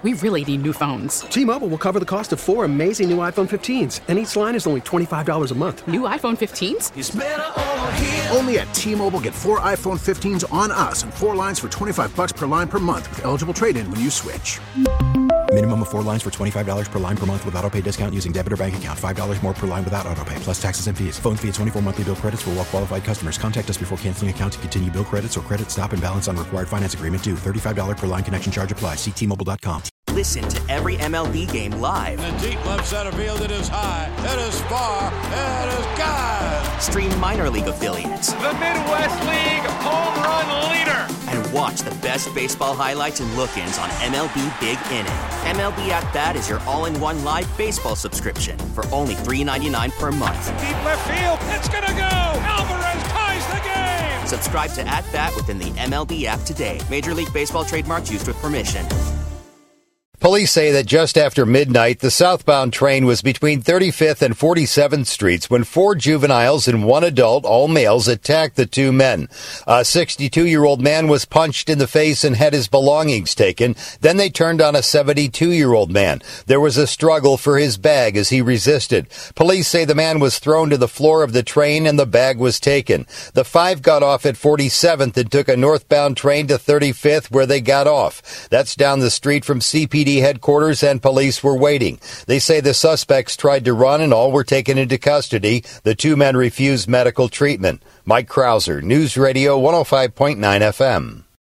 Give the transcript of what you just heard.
We really need new phones. T-Mobile will cover the cost of 4 amazing new iPhone 15s, and each line is only $25 a month. New iPhone 15s? It's better over here. Only at T-Mobile, get 4 iPhone 15s on us and 4 lines for $25 per line per month with eligible trade-in when you switch. Minimum of 4 lines for $25 per line per month with autopay discount using debit or bank account. $5 more per line without autopay, plus taxes and fees. Phone fee at 24 monthly bill credits for well-qualified customers. Contact us before canceling account to continue bill credits or credit stop and balance on required finance agreement due. $35 per line connection charge applies. See T-Mobile.com. Listen to every MLB game live. In the deep left center field, it is high, it is far, it is gone. Stream minor league affiliates. The Midwest League home run leader. And watch the best baseball highlights and look-ins on MLB Big Inning. MLB At Bat is your all-in-one live baseball subscription for only $3.99 per month. Deep left field, it's gonna go. Alvarez ties the game. Subscribe to At Bat within the MLB app today. Major League Baseball trademarks used with permission. Police say that just after midnight, the southbound train was between 35th and 47th Streets when 4 juveniles and 1 adult, all males, attacked the 2 men. A 62-year-old man was punched in the face and had his belongings taken. Then they turned on a 72-year-old man. There was a struggle for his bag as he resisted. Police say the man was thrown to the floor of the train and the bag was taken. The 5 got off at 47th and took a northbound train to 35th where they got off. That's down the street from CPD headquarters, and police were waiting. They say the suspects tried to run and all were taken into custody. The 2 men refused medical treatment. Mike Krauser, News Radio 105.9 FM.